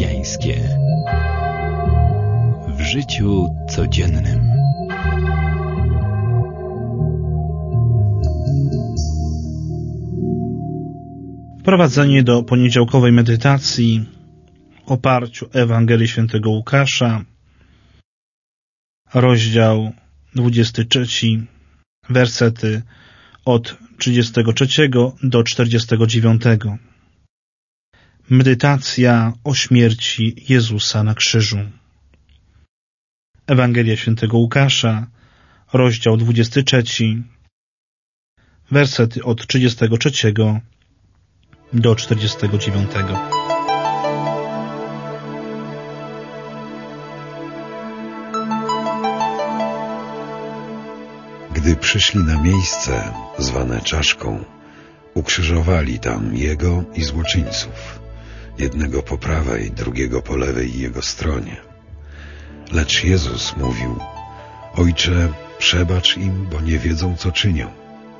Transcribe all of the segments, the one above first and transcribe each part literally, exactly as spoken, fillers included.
chrześcijańskie. W życiu codziennym. Wprowadzenie do poniedziałkowej medytacji w oparciu o Ewangelię Świętego Łukasza, rozdział dwudziesty trzeci, wersety od trzydziestego trzeciego do czterdziestego dziewiątego. Medytacja o śmierci Jezusa na krzyżu. Ewangelia Świętego Łukasza, rozdział dwudziesty trzeci, wersety od trzydziestego trzeciego do czterdziestego dziewiątego. Gdy przyszli na miejsce zwane Czaszką, ukrzyżowali tam Jego i złoczyńców, jednego po prawej, drugiego po lewej Jego stronie. Lecz Jezus mówił: Ojcze, przebacz im, bo nie wiedzą, co czynią.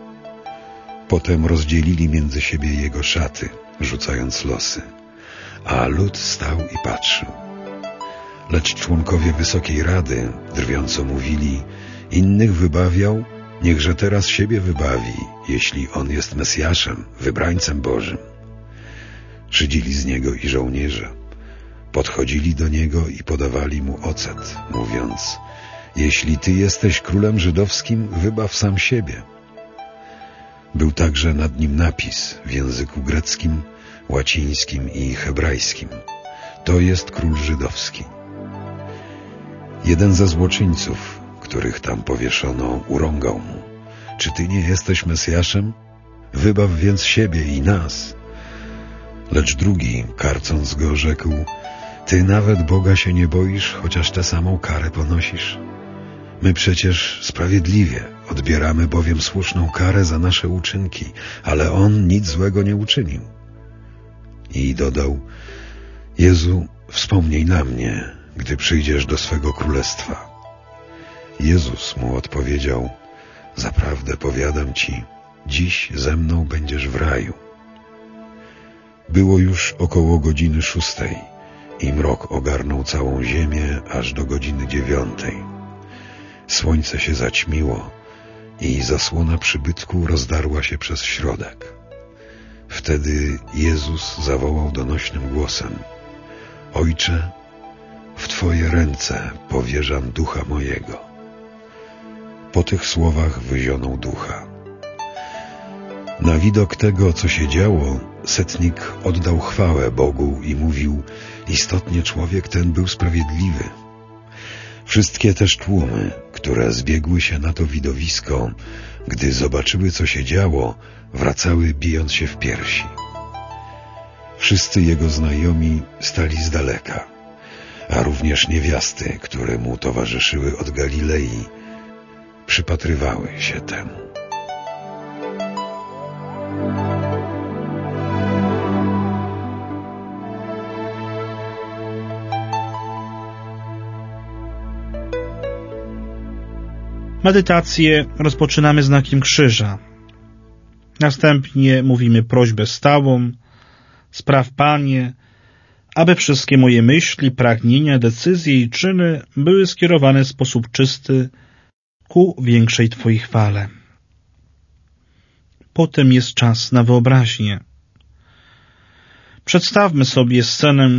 Potem rozdzielili między siebie Jego szaty, rzucając losy, a lud stał i patrzył. Lecz członkowie Wysokiej Rady drwiąco mówili: innych wybawiał, niechże teraz siebie wybawi, jeśli On jest Mesjaszem, wybrańcem Bożym. Szydzili z Niego i żołnierze. Podchodzili do Niego i podawali Mu ocet, mówiąc: jeśli Ty jesteś królem żydowskim, wybaw sam siebie. Był także nad nim napis w języku greckim, łacińskim i hebrajskim: to jest król żydowski. Jeden ze złoczyńców, których tam powieszono, urągał mu: czy Ty nie jesteś Mesjaszem? Wybaw więc siebie i nas. Lecz drugi, karcąc go, rzekł: Ty nawet Boga się nie boisz, chociaż tę samą karę ponosisz? My przecież sprawiedliwie odbieramy bowiem słuszną karę za nasze uczynki, ale On nic złego nie uczynił. I dodał: Jezu, wspomnij na mnie, gdy przyjdziesz do swego królestwa. Jezus mu odpowiedział: zaprawdę powiadam Ci, dziś ze mną będziesz w raju. Było już około godziny szóstej i mrok ogarnął całą ziemię aż do godziny dziewiątej. Słońce się zaćmiło i zasłona przybytku rozdarła się przez środek. Wtedy Jezus zawołał donośnym głosem: Ojcze, w Twoje ręce powierzam ducha mojego. Po tych słowach wyzionął ducha. Na widok tego, co się działo, setnik oddał chwałę Bogu i mówił: istotnie człowiek ten był sprawiedliwy. Wszystkie też tłumy, które zbiegły się na to widowisko, gdy zobaczyły, co się działo, wracały bijąc się w piersi. Wszyscy jego znajomi stali z daleka, a również niewiasty, które mu towarzyszyły od Galilei, przypatrywały się temu. Medytację rozpoczynamy znakiem krzyża. Następnie mówimy prośbę stałą: spraw, Panie, aby wszystkie moje myśli, pragnienia, decyzje i czyny były skierowane w sposób czysty ku większej Twojej chwale. Potem jest czas na wyobraźnię. Przedstawmy sobie scenę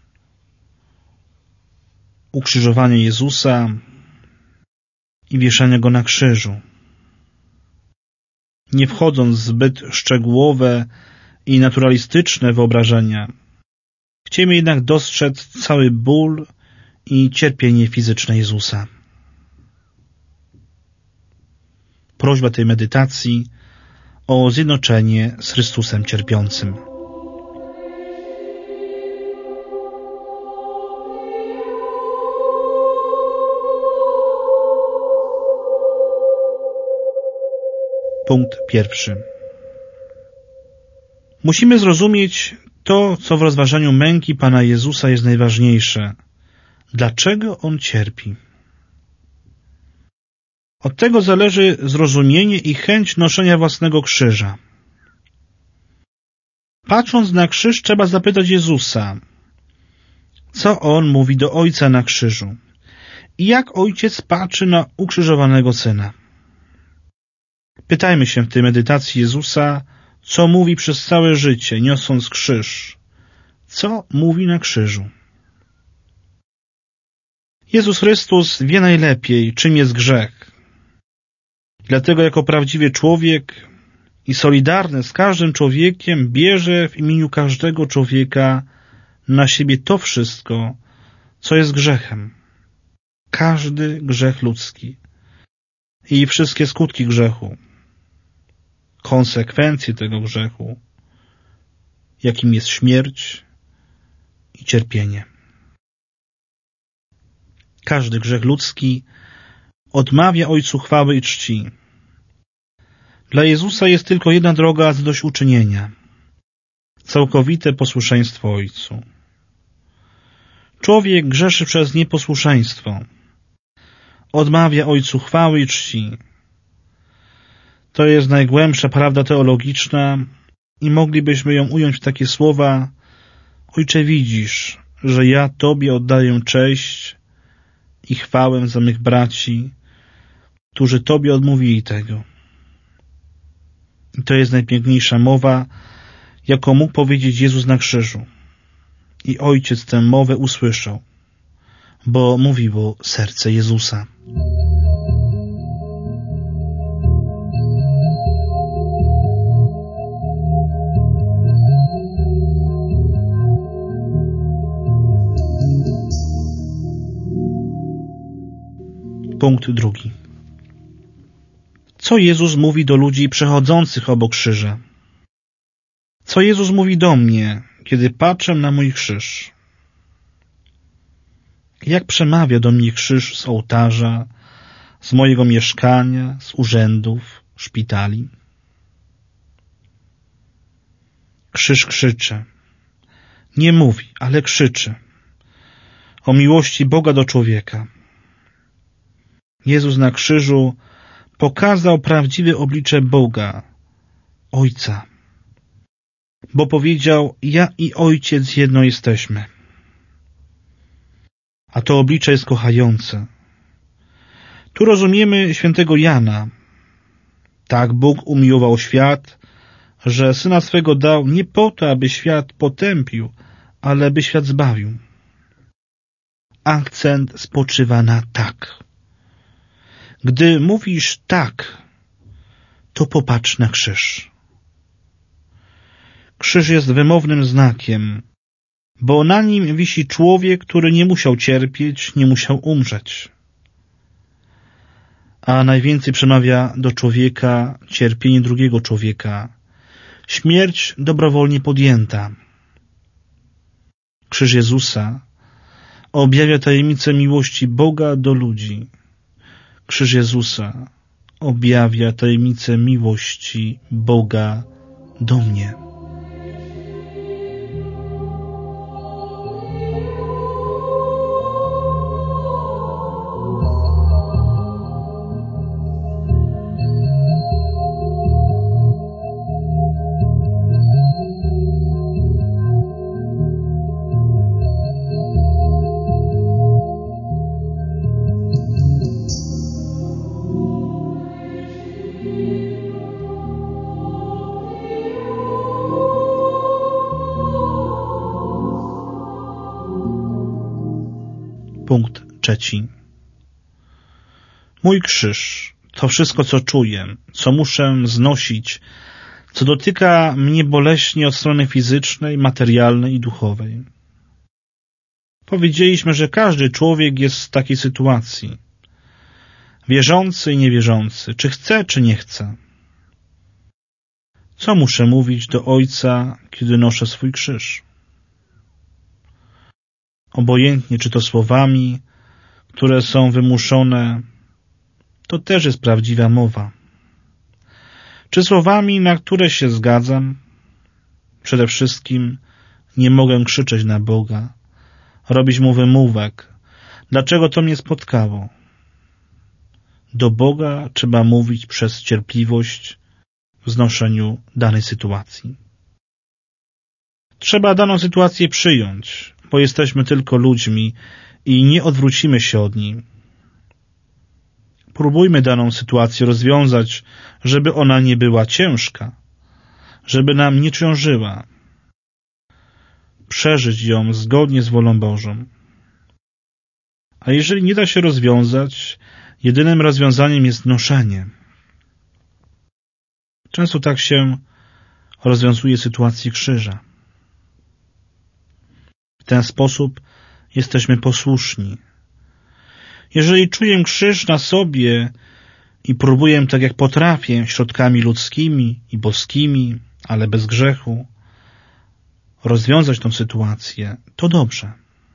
ukrzyżowania Jezusa i wieszania Go na krzyżu. Nie wchodząc w zbyt szczegółowe i naturalistyczne wyobrażenia, chcemy jednak dostrzec cały ból i cierpienie fizyczne Jezusa. Prośba tej medytacji o zjednoczenie z Chrystusem cierpiącym. Punkt pierwszy. Musimy zrozumieć to, co w rozważaniu męki Pana Jezusa jest najważniejsze. Dlaczego On cierpi? Od tego zależy zrozumienie i chęć noszenia własnego krzyża. Patrząc na krzyż, trzeba zapytać Jezusa, co On mówi do Ojca na krzyżu i jak Ojciec patrzy na ukrzyżowanego Syna. Pytajmy się w tej medytacji Jezusa, co mówi przez całe życie, niosąc krzyż. Co mówi na krzyżu? Jezus Chrystus wie najlepiej, czym jest grzech. Dlatego jako prawdziwy człowiek i solidarny z każdym człowiekiem bierze w imieniu każdego człowieka na siebie to wszystko, co jest grzechem. Każdy grzech ludzki i wszystkie skutki grzechu, konsekwencje tego grzechu, jakim jest śmierć i cierpienie. Każdy grzech ludzki odmawia Ojcu chwały i czci. Dla Jezusa jest tylko jedna droga zadośćuczynienia. Całkowite posłuszeństwo Ojcu. Człowiek grzeszy przez nieposłuszeństwo. Odmawia Ojcu chwały i czci. To jest najgłębsza prawda teologiczna i moglibyśmy ją ująć w takie słowa: Ojcze, widzisz, że ja Tobie oddaję cześć i chwałę za mych braci, którzy Tobie odmówili tego. I to jest najpiękniejsza mowa, jaką mógł powiedzieć Jezus na krzyżu. I Ojciec tę mowę usłyszał, bo mówiło serce Jezusa. Punkt drugi. Co Jezus mówi do ludzi przechodzących obok krzyża? Co Jezus mówi do mnie, kiedy patrzę na mój krzyż? Jak przemawia do mnie krzyż z ołtarza, z mojego mieszkania, z urzędów, szpitali? Krzyż krzyczy. Nie mówi, ale krzyczy o miłości Boga do człowieka. Jezus na krzyżu pokazał prawdziwe oblicze Boga, Ojca, bo powiedział: ja i Ojciec jedno jesteśmy. A to oblicze jest kochające. Tu rozumiemy świętego Jana. Tak Bóg umiłował świat, że Syna swego dał nie po to, aby świat potępił, ale by świat zbawił. Akcent spoczywa na tak. Gdy mówisz tak, to popatrz na krzyż. Krzyż jest wymownym znakiem, bo na nim wisi człowiek, który nie musiał cierpieć, nie musiał umrzeć. A najwięcej przemawia do człowieka cierpienie drugiego człowieka, śmierć dobrowolnie podjęta. Krzyż Jezusa objawia tajemnicę miłości Boga do ludzi. Krzyż Jezusa objawia tajemnicę miłości Boga do mnie. Punkt trzeci. Mój krzyż, to wszystko, co czuję, co muszę znosić, co dotyka mnie boleśnie od strony fizycznej, materialnej i duchowej. Powiedzieliśmy, że każdy człowiek jest w takiej sytuacji. Wierzący i niewierzący, czy chce, czy nie chce. Co muszę mówić do Ojca, kiedy noszę swój krzyż? Obojętnie, czy to słowami, które są wymuszone, to też jest prawdziwa mowa. Czy słowami, na które się zgadzam? Przede wszystkim nie mogę krzyczeć na Boga, robić mu wymówek. Dlaczego to mnie spotkało? Do Boga trzeba mówić przez cierpliwość w znoszeniu danej sytuacji. Trzeba daną sytuację przyjąć, bo jesteśmy tylko ludźmi i nie odwrócimy się od niej. Próbujmy daną sytuację rozwiązać, żeby ona nie była ciężka, żeby nam nie ciążyła. Przeżyć ją zgodnie z wolą Bożą. A jeżeli nie da się rozwiązać, jedynym rozwiązaniem jest noszenie. Często tak się rozwiązuje sytuację krzyża. W ten sposób jesteśmy posłuszni. Jeżeli czuję krzyż na sobie i próbuję tak jak potrafię, środkami ludzkimi i boskimi, ale bez grzechu, rozwiązać tę sytuację, to dobrze.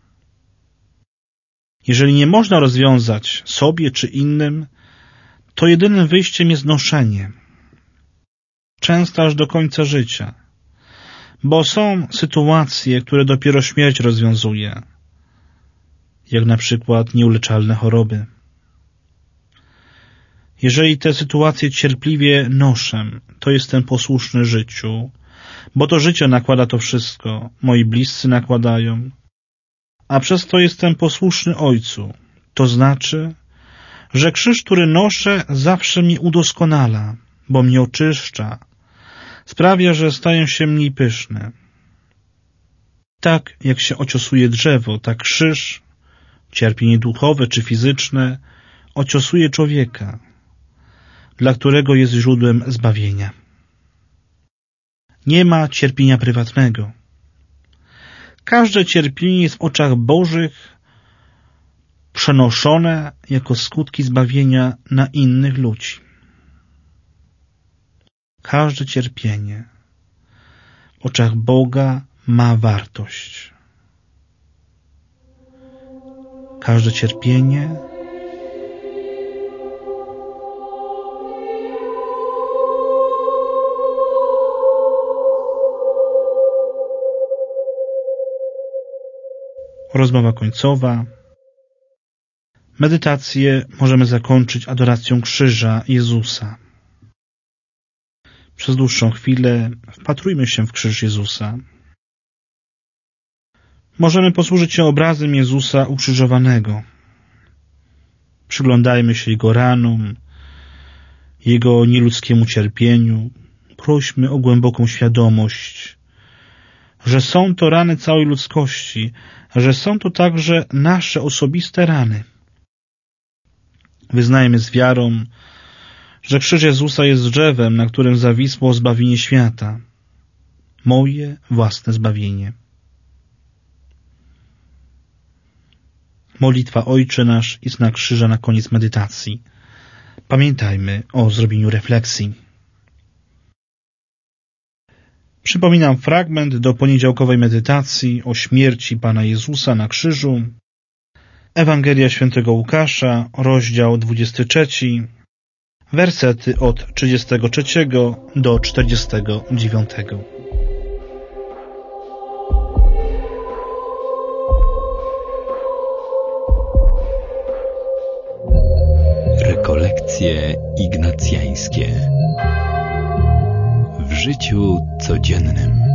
Jeżeli nie można rozwiązać sobie czy innym, to jedynym wyjściem jest noszenie. Często aż do końca życia. Bo są sytuacje, które dopiero śmierć rozwiązuje. Jak na przykład nieuleczalne choroby. Jeżeli te sytuacje cierpliwie noszę, to jestem posłuszny życiu, bo to życie nakłada to wszystko, moi bliscy nakładają, a przez to jestem posłuszny Ojcu. To znaczy, że krzyż, który noszę, zawsze mnie udoskonala, bo mnie oczyszcza, sprawia, że staję się mniej pyszny. Tak jak się ociosuje drzewo, tak krzyż, cierpienie duchowe czy fizyczne, ociosuje człowieka, dla którego jest źródłem zbawienia. Nie ma cierpienia prywatnego. Każde cierpienie jest w oczach Bożych przenoszone jako skutki zbawienia na innych ludzi. Każde cierpienie w oczach Boga ma wartość. Każde cierpienie Rozmowa końcowa. Medytację możemy zakończyć adoracją krzyża Jezusa. Przez dłuższą chwilę wpatrujmy się w krzyż Jezusa. Możemy posłużyć się obrazem Jezusa ukrzyżowanego. Przyglądajmy się Jego ranom, Jego nieludzkiemu cierpieniu. Prośmy o głęboką świadomość, że są to rany całej ludzkości, że są to także nasze osobiste rany. Wyznajmy z wiarą, że krzyż Jezusa jest drzewem, na którym zawisło zbawienie świata. Moje własne zbawienie. Modlitwa Ojcze Nasz i znak krzyża na koniec medytacji. Pamiętajmy o zrobieniu refleksji. Przypominam fragment do poniedziałkowej medytacji o śmierci Pana Jezusa na krzyżu. Ewangelia Świętego Łukasza, rozdział dwudziesty trzeci, wersety od trzydziestego trzeciego do czterdziestego dziewiątego. Rekolekcje ignacjańskie w życiu codziennym.